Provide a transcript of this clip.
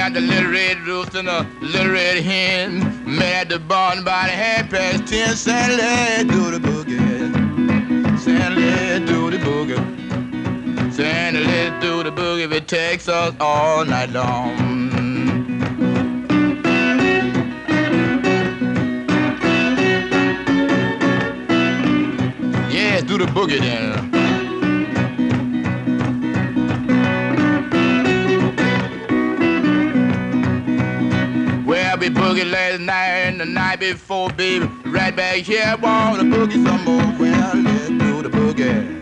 Found a little red rooster and a little red hen. Met at the barn about 10:30. Said, let's do the boogie. Said, let's do the boogie. Said, let's do the boogie if it takes us all night long. Yeah, do the boogie then. Well, we boogie last night and the night before, baby. Right back here, I wanna boogie some more. Well, let's do the boogie.